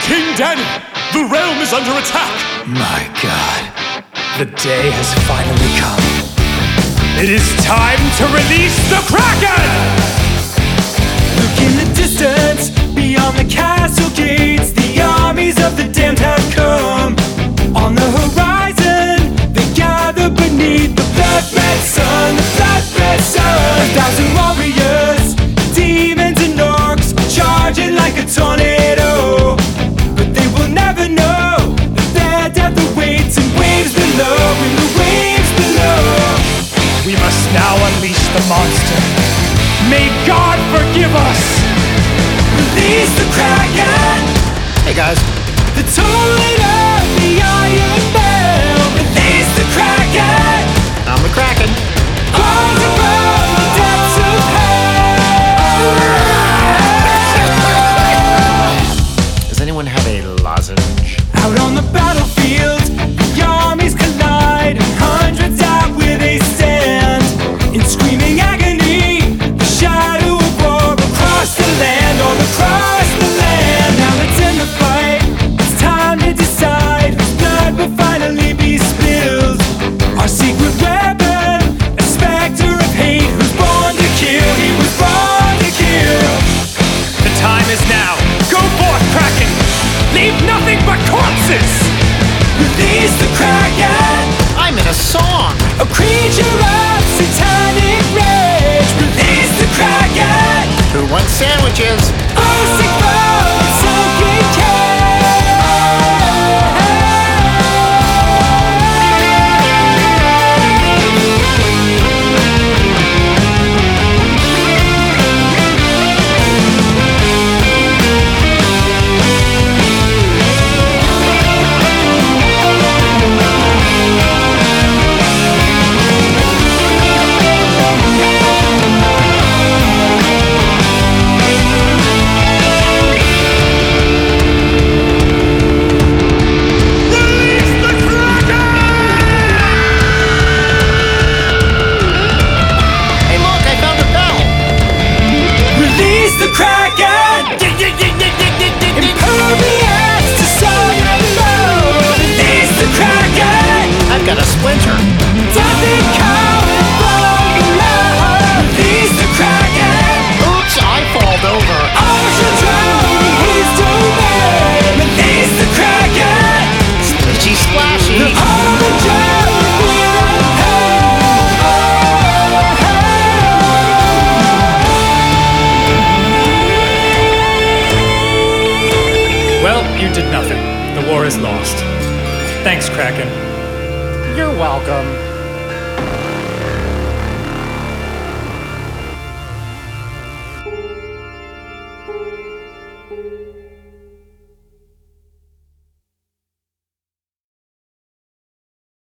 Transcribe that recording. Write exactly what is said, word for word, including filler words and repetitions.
King Danny, the realm is under attack! My God, the day has finally come. It is time to release the Kraken! Look in the distance, beyond the castle gates, the armies of the damned have come. On the horizon, they gather beneath the blood-red sun, the blood-red sun. A thousand warriors, demons and orcs, charging like a tornado. But they will never know that their death awaits in waves below, in the waves below. We must now unleash the monster. May God forgive us! Release the Kraken! Hey guys. The tolling of the Iron Bell. Release the Kraken! I'm the Kraken. Rise above the depths of hell! Does anyone have a lozenge? Out on the battlefield, the armies collide, and hundreds die where they stand. In screaming agony, the shadow of war across the land, all across the land. Now it's in the fight, it's time to decide whose blood will finally be spilled. Our secret weapon, a specter of hate, who's born to kill, he was born to kill. The time is now. Go forth, Kraken! Leave nothing but corpses! Release the Kraken! I'm in a song. A creature of satanic rage. Release the Kraken! Who wants sandwiches? Oh, sick foe, sunken cage. Hey look, I found a bell. Release the Kraken! Impervious to southern low. Release the Kraken! I've got a splinter. Death and coming from below. Release the Kraken! Oops, I falled over. Ocean drowning his domain. Release the Kraken! Splashy splashy. The harbinger of fear and pain. Well, you did nothing. The war is lost. Thanks, Kraken. You're welcome.